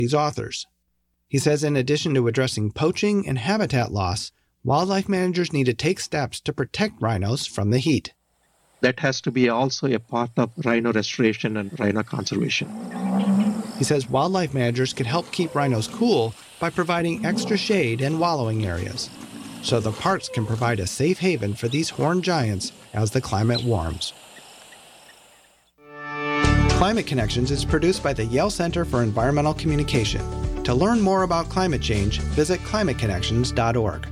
these authors. He says in addition to addressing poaching and habitat loss, wildlife managers need to take steps to protect rhinos from the heat. That has to be also a part of rhino restoration and rhino conservation. He says wildlife managers can help keep rhinos cool by providing extra shade and wallowing areas, so the parks can provide a safe haven for these horned giants as the climate warms. Climate Connections is produced by the Yale Center for Environmental Communication. To learn more about climate change, visit climateconnections.org.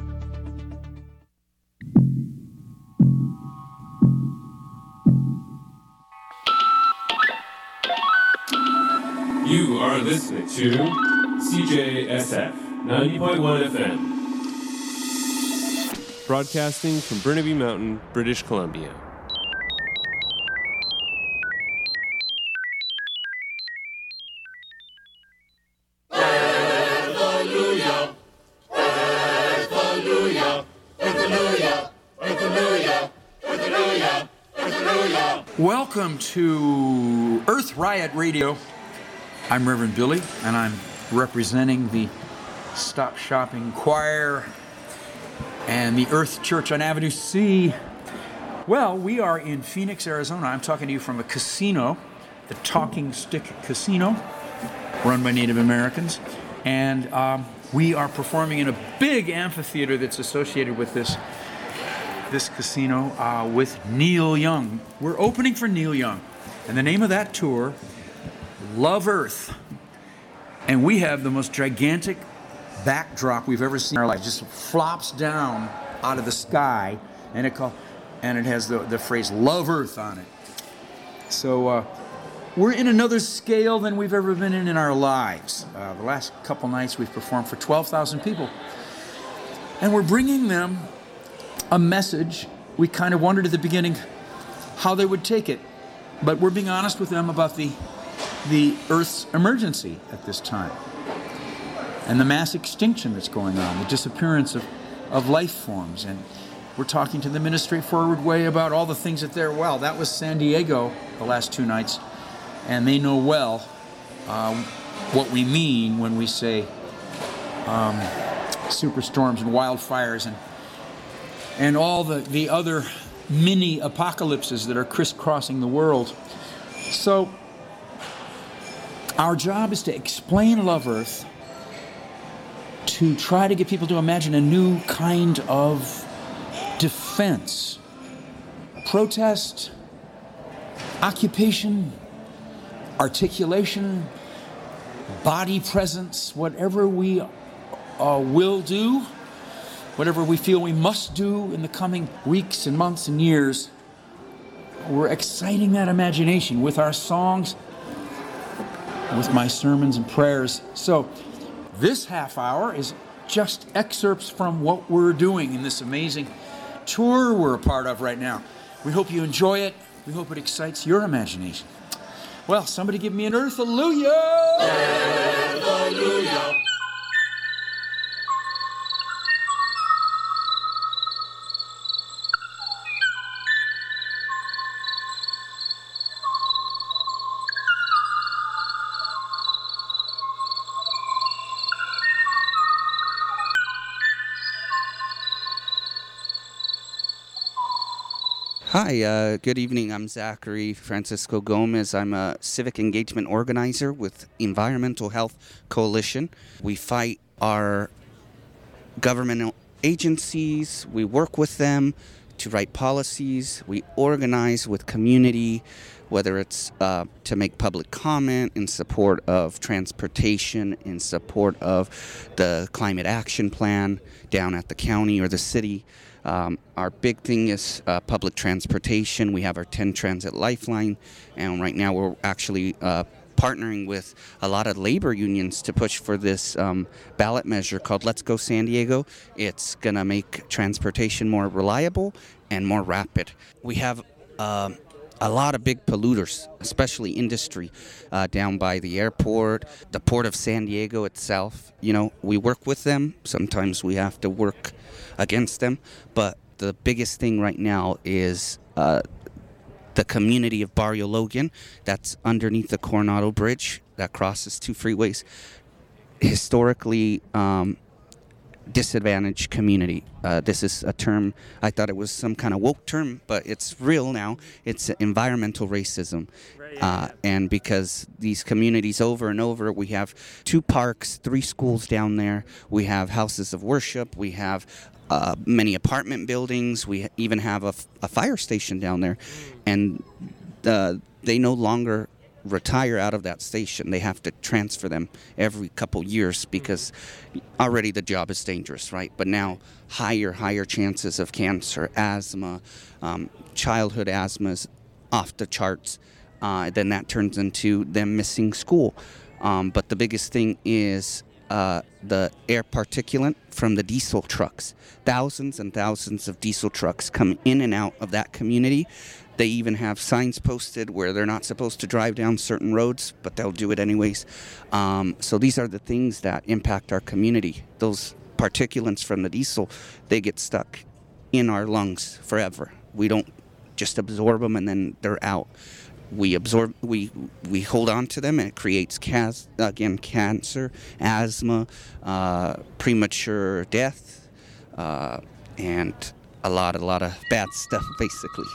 You are listening to CJSF 90.1 FM. Broadcasting from Burnaby Mountain, British Columbia. Hallelujah! Hallelujah! Hallelujah! Hallelujah! Hallelujah! Hallelujah! Welcome to Earth Riot Radio. I'm Reverend Billy, and I'm representing the Stop Shopping Choir and the Earth Church on Avenue C. Well, we are in Phoenix, Arizona. I'm talking to you from a casino, the Talking Stick Casino, run by Native Americans. And we are performing in a big amphitheater that's associated with this casino with Neil Young. We're opening for Neil Young. And the name of that tour, Love Earth. And we have the most gigantic backdrop we've ever seen in our life. It just flops down out of the sky, and it has the phrase Love Earth on it. So we're in another scale than we've ever been in our lives. The last couple nights we've performed for 12,000 people. And we're bringing them a message. We kind of wondered at the beginning how they would take it. But we're being honest with them about the Earth's emergency at this time, and the mass extinction that's going on, the disappearance of life forms. And we're talking to them in a straightforward way about all the things that that was San Diego the last 2 nights, and they know well what we mean when we say superstorms and wildfires and all the other mini apocalypses that are crisscrossing the world. So our job is to explain Love Earth, to try to get people to imagine a new kind of defense, protest, occupation, articulation, body presence, whatever we will do, whatever we feel we must do in the coming weeks and months and years. We're exciting that imagination with our songs, with my sermons and prayers. So this half hour is just excerpts from what we're doing in this amazing tour we're a part of right now. We hope you enjoy it. We hope it excites your imagination. Well, somebody give me an Earth Hallelujah! Hallelujah! Hi, good evening. I'm Zachary Francisco Gomez. I'm a civic engagement organizer with Environmental Health Coalition. We fight our government agencies. We work with them to write policies. We organize with community, whether it's to make public comment in support of transportation, in support of the climate action plan down at the county or the city. Our big thing is public transportation. We have our 10 Transit Lifeline, and right now we're actually partnering with a lot of labor unions to push for this ballot measure called Let's Go San Diego. It's going to make transportation more reliable and more rapid. We have a lot of big polluters, especially industry, down by the airport, the Port of San Diego itself. You know, we work with them. Sometimes we have to work against them, but the biggest thing right now is the community of Barrio Logan that's underneath the Coronado Bridge. that crosses two freeways. Historically disadvantaged community. This is a term, I thought it was some kind of woke term, but it's real now. It's environmental racism. And because these communities over and over, we have 2 parks, 3 schools down there. We have houses of worship. We have many apartment buildings. We even have a fire station down there. And they no longer retire out of that station. They have to transfer them every couple years because already the job is dangerous, right? But now higher chances of cancer, asthma, childhood asthma is off the charts. Then that turns into them missing school. But the biggest thing is the air particulate from the diesel trucks. Thousands and thousands of diesel trucks come in and out of that community. They even have signs posted where they're not supposed to drive down certain roads, but they'll do it anyways. So these are the things that impact our community. Those particulates from the diesel, they get stuck in our lungs forever. We don't just absorb them and then they're out. We absorb, we hold on to them, and it creates cancer, asthma, premature death, and a lot of bad stuff, basically.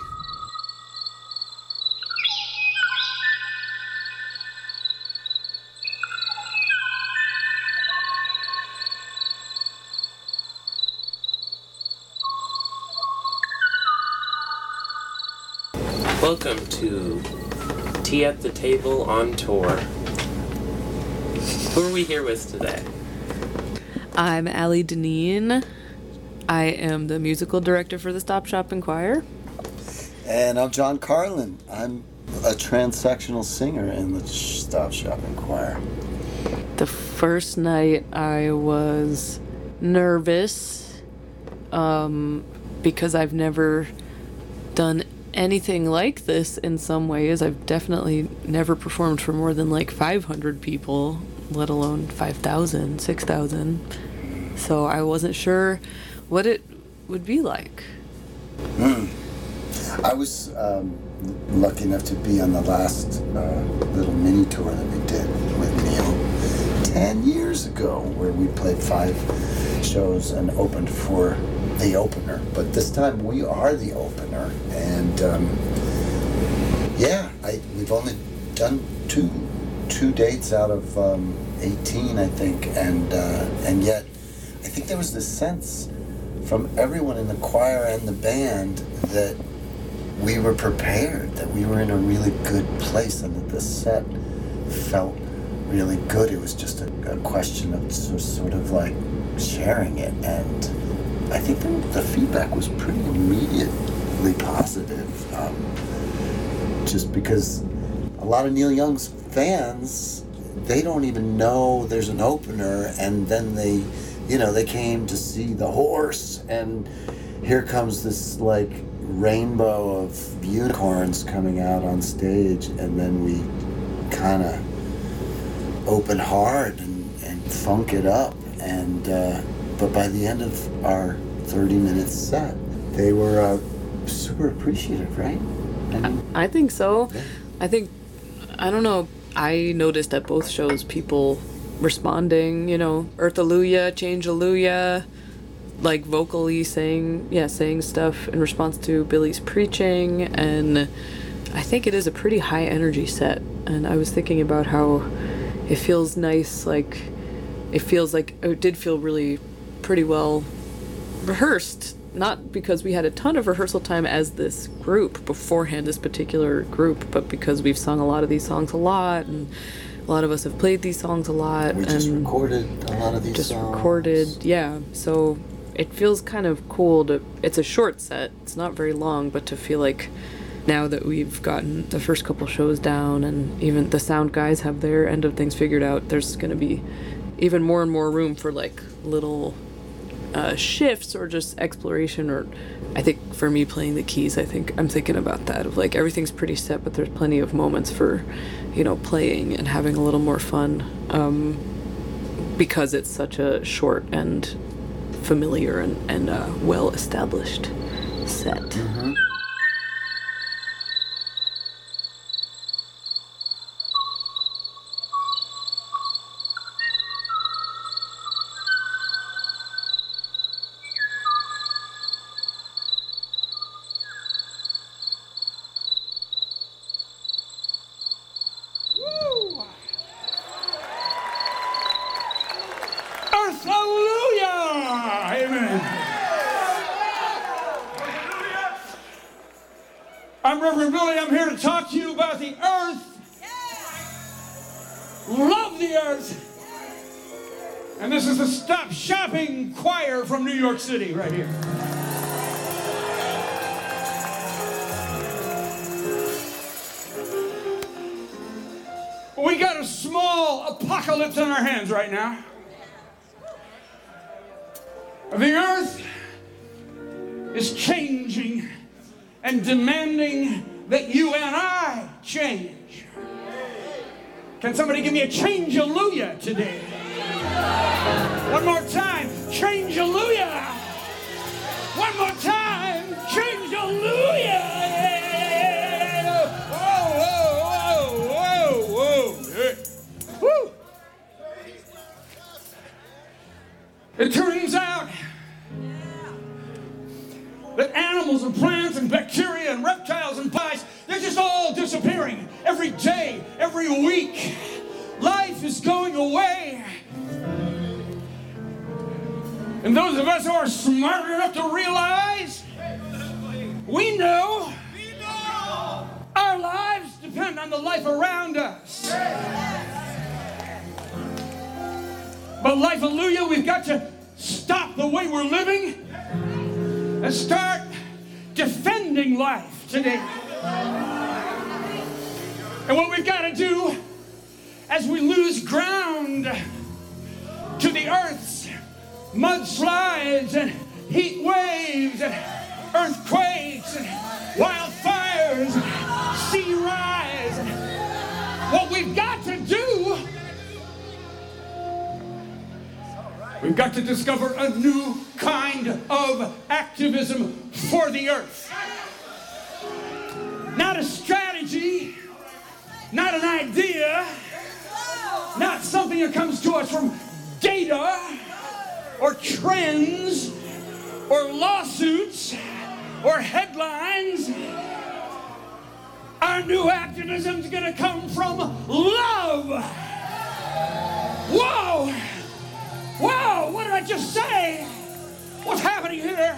Welcome to Tea at the Table on Tour. Who are we here with today? I'm Allie Deneen. I am the musical director for the Stop Shopping Choir. And I'm John Carlin. I'm a transsectional singer in the Stop Shopping Choir. The first night I was nervous because I've never done anything like this in some ways. I've definitely never performed for more than like 500 people, let alone 5,000, 6,000. So I wasn't sure what it would be like. I was lucky enough to be on the last little mini tour that we did with Neil 10 years ago, where we played 5 shows and opened for the opener. But this time we are the opener, and we've only done two dates out of 18, I think, and yet I think there was this sense from everyone in the choir and the band that we were prepared, that we were in a really good place, and that the set felt really good. It was just a question of sort of like sharing it, and I think the feedback was pretty immediately positive, just because a lot of Neil Young's fans, they don't even know there's an opener, and then they came to see The Horse, and here comes this like rainbow of unicorns coming out on stage, and then we kind of open hard and funk it up, and but by the end of our 30-minute set, they were super appreciative, right? I think so. Yeah. I don't know, I noticed at both shows people responding, Earth-alleluia, Change-alleluia, like vocally saying stuff in response to Billy's preaching, and I think it is a pretty high energy set. And I was thinking about how it feels nice, like it did feel really pretty well rehearsed, not because we had a ton of rehearsal time as this group beforehand, this particular group, but because we've sung a lot of these songs a lot, and a lot of us have played these songs a lot. We just recorded a lot of these songs. Yeah. So it feels kind of cool it's a short set, it's not very long, but to feel like now that we've gotten the first couple shows down and even the sound guys have their end of things figured out, there's going to be even more and more room for like little shifts or just exploration. Or I think for me playing the keys, I'm thinking about that, of like everything's pretty set, but there's plenty of moments for playing and having a little more fun, because it's such a short and familiar and well established set. Mm-hmm. I'm Reverend Billy. I'm here to talk to you about the earth. Love the earth. And this is the Stop Shopping Choir from New York City right here. We got a small apocalypse on our hands right now. The earth is changing and demanding that you and I change. Can somebody give me a change-alleluia today? One more time, change-alleluia. One more time, change-alleluia. Whoa, whoa, whoa, whoa, whoa. Hey. Woo. It turns out that animals and plants and bacteria and reptiles and flies, they're just all disappearing every day, every week. Life is going away. And those of us who are smart enough to realize, we know our lives depend on the life around us. But life, hallelujah, we've got to stop the way we're living and start defending life today. And what we've got to do as we lose ground to the earth's mudslides and heat waves and earthquakes and wildfires and sea rise, what we've got to do, we've got to discover a new kind of activism for the earth. Not a strategy, not an idea, not something that comes to us from data or trends or lawsuits or headlines. Our new activism is going to come from love. Whoa! Whoa, what did I just say? What's happening here?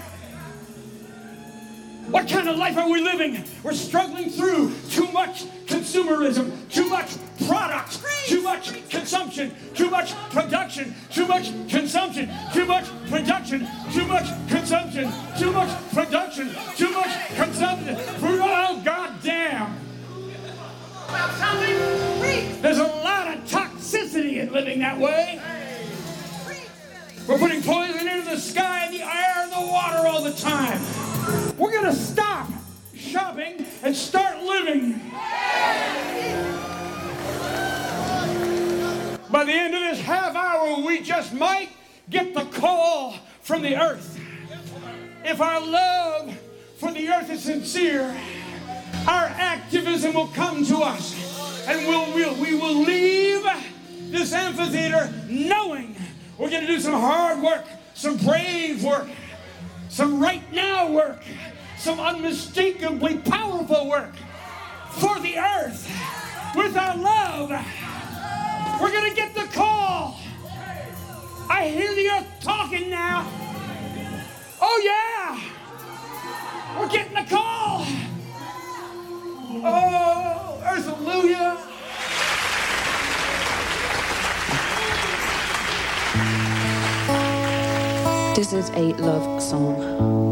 What kind of life are we living? We're struggling through too much consumerism, too much product, too much consumption, too much production, too much consumption, too much production, too much consumption, too much production, too much consumption. Oh, goddamn. There's a lot of toxicity in living that way. We're putting poison into the sky, the air, and the water all the time. We're going to stop shopping and start living. By the end of this half hour, we just might get the call from the earth. If our love for the earth is sincere, our activism will come to us, and we will leave this amphitheater knowing we're going to do some hard work, some brave work, some right now work, some unmistakably powerful work for the earth with our love. We're going to get the call. I hear the earth talking now. Oh, yeah. We're getting the call. Oh, earth, hallelujah. This is a love song.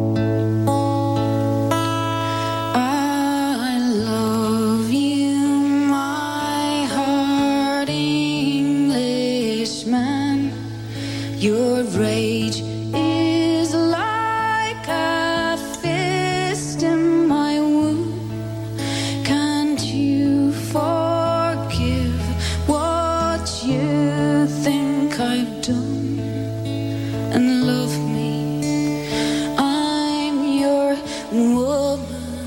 I love you, my heart Englishman. Your rage is like a fist in my wound. Can't you forgive what you think I've done? And love me, I'm your woman,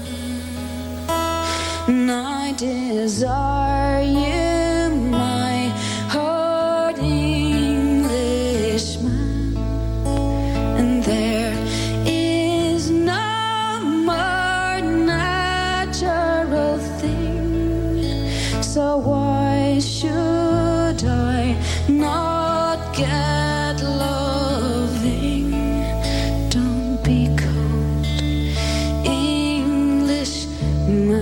and I desire you, my heart Englishman, and there is no more natural thing, so why should I not get loving? Don't be cold, Englishman.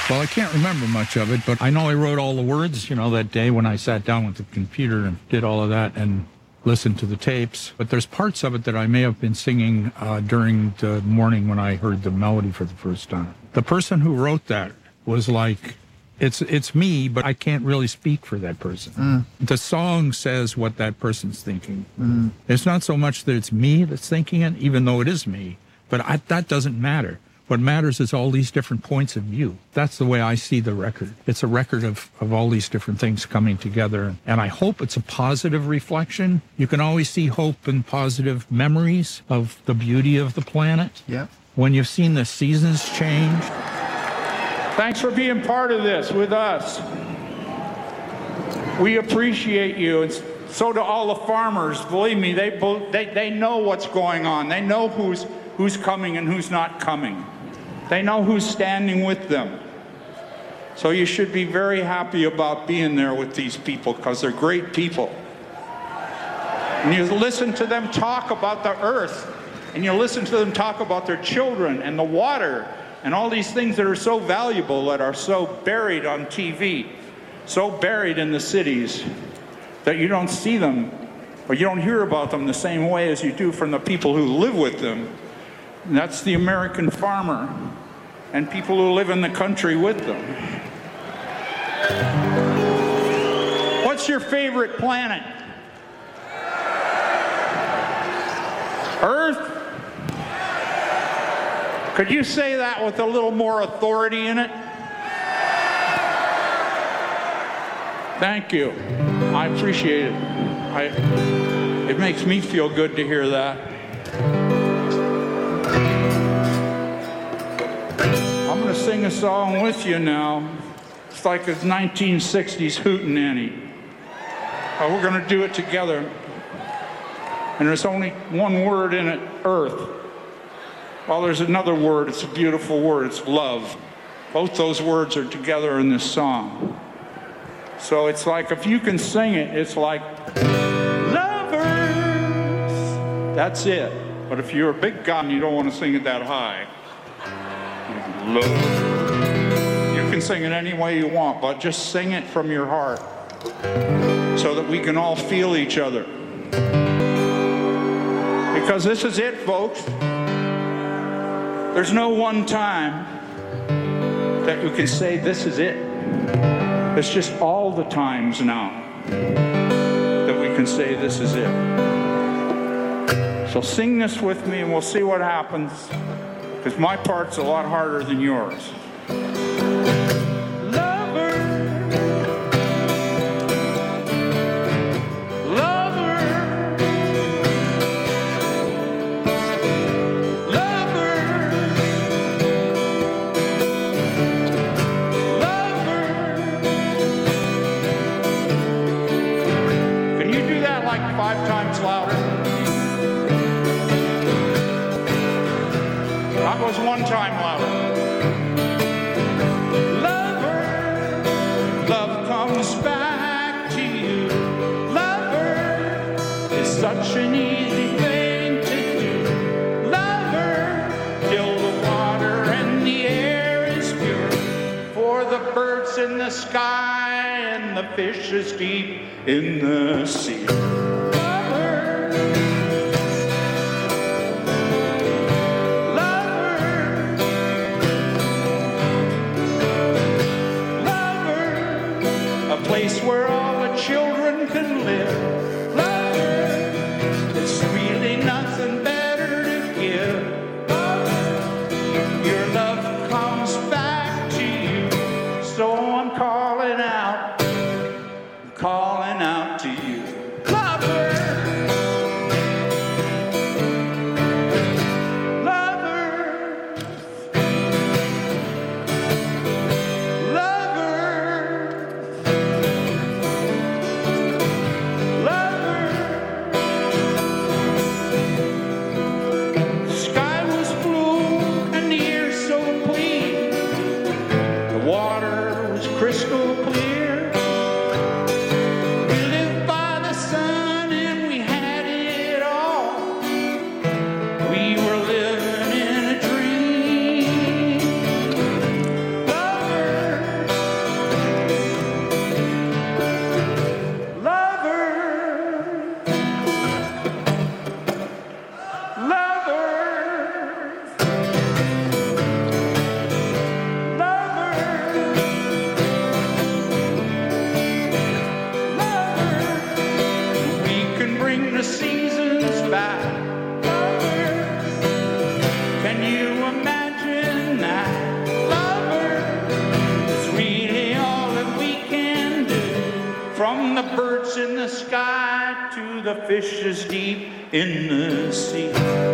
Well, I can't remember much of it, but I know I wrote all the words, that day when I sat down with the computer and did all of that and listened to the tapes. But there's parts of it that I may have been singing during the morning when I heard the melody for the first time. The person who wrote that was like, it's me, but I can't really speak for that person. The song says what that person's thinking. It's not so much that it's me that's thinking it, even though it is me, but that doesn't matter. What matters is all these different points of view. That's the way I see the record. It's a record of all these different things coming together. And I hope it's a positive reflection. You can always see hope and positive memories of the beauty of the planet. Yeah. When you've seen the seasons change. Thanks for being part of this with us. We appreciate you, and so do all the farmers. Believe me, they know what's going on. They know who's coming and who's not coming. They know who's standing with them. So you should be very happy about being there with these people, because they're great people. And you listen to them talk about the earth, and you listen to them talk about their children and the water and all these things that are so valuable, that are so buried on TV, so buried in the cities, that you don't see them or you don't hear about them the same way as you do from the people who live with them. And that's the American farmer and people who live in the country with them. What's your favorite planet? Earth? Could you say that with a little more authority in it? Thank you. I appreciate it. It makes me feel good to hear that. I'm going to sing a song with you now. It's like a 1960s hootenanny. We're going to do it together. And there's only one word in it, earth. Well, there's another word. It's a beautiful word. It's love. Both those words are together in this song. So it's like, if you can sing it, it's like, lovers. That's it. But if you're a big guy and you don't want to sing it that high, love. You can sing it any way you want, but just sing it from your heart so that we can all feel each other. Because this is it, folks. There's no one time that you can say this is it. It's just all the times now that we can say this is it. So sing this with me and we'll see what happens, because my part's a lot harder than yours. Was one time louder. Lover, love comes back to you. Lover, it's such an easy thing to do. Lover, till the water and the air is pure, for the birds in the sky and the fishes deep in the sea. Place where all the children can live. Love, it's really nothing better to give. Love, your love comes back to you. So I'm calling out to you. Lover. Can you imagine that, lover? It's really all that we can do. From the birds in the sky to the fishes deep in the sea.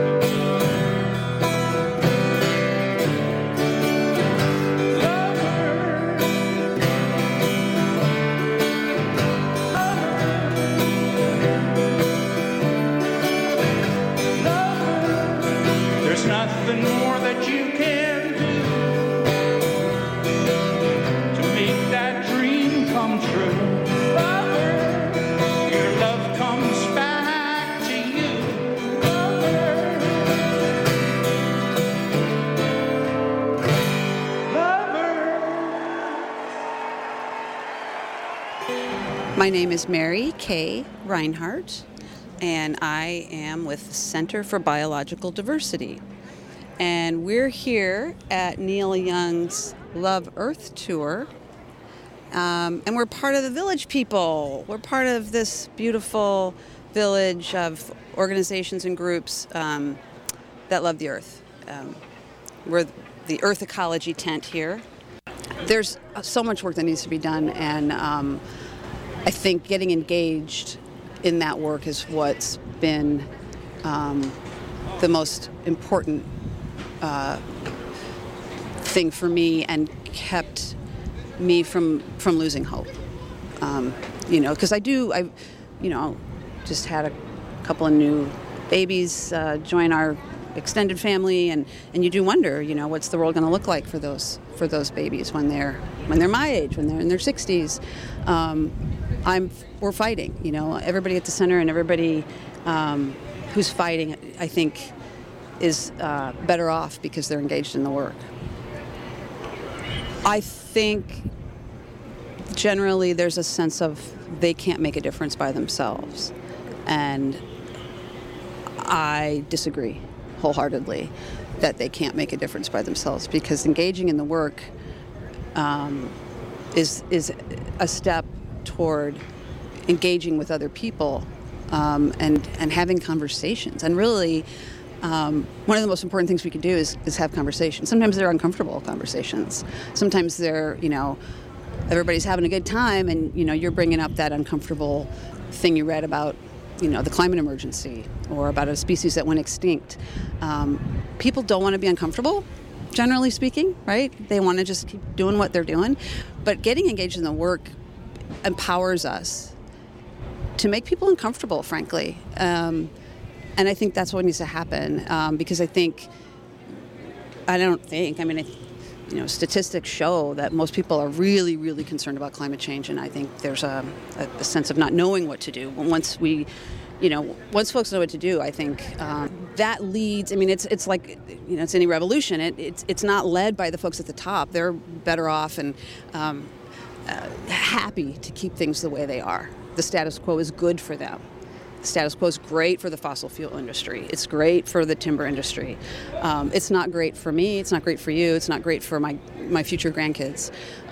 Nothing more that you can do to make that dream come true. Lover, your love comes back to you. Lover. My name is Mary Kay Reinhardt, and I am with the Center for Biological Diversity. And we're here at Neil Young's Love Earth Tour, and we're part of the Village People. We're part of this beautiful village of organizations and groups that love the earth. We're the Earth Ecology tent here. There's so much work that needs to be done, and I think getting engaged in that work is what's been the most important thing for me and kept me from losing hope. Because I just had a couple of new babies join our extended family, and you do wonder, what's the world going to look like for those babies when they're my age, when they're in their 60s. We're fighting, everybody at the center and everybody who's fighting, I think, is better off because they're engaged in the work. I think generally there's a sense of they can't make a difference by themselves, and I disagree wholeheartedly that they can't make a difference by themselves, because engaging in the work is a step toward engaging with other people and having conversations. And really, one of the most important things we can do is have conversations. Sometimes they're uncomfortable conversations. Sometimes they're, everybody's having a good time, and, you're bringing up that uncomfortable thing you read about, the climate emergency or about a species that went extinct. People don't want to be uncomfortable, generally speaking, right? They want to just keep doing what they're doing. But getting engaged in the work empowers us to make people uncomfortable, frankly. And I think that's what needs to happen, because statistics show that most people are really, really concerned about climate change, and I think there's a sense of not knowing what to do. Once folks know what to do, I think that leads. It's like, it's any revolution. It's not led by the folks at the top. They're better off and happy to keep things the way they are. The status quo is good for them. The status quo is great for the fossil fuel industry. It's great for the timber industry. It's not great for me. It's not great for you. It's not great for my future grandkids.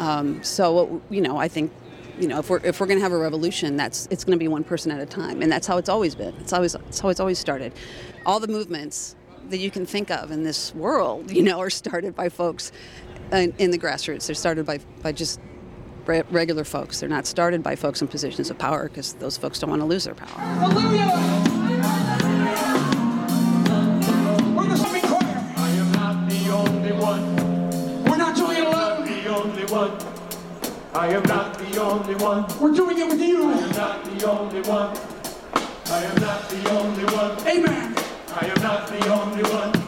I think, if we're going to have a revolution, it's going to be one person at a time, and that's how it's always been. It's how it's always started. All the movements that you can think of in this world, are started by folks in the grassroots. They're started by just regular folks. They're not started by folks in positions of power, because those folks don't want to lose their power. Hallelujah! We're the swimming choir. I am not the only one. We're not doing it alone. The only one. I am not the only one. We're doing it with you. I am not the only one. I am not the only one. Amen. I am not the only one.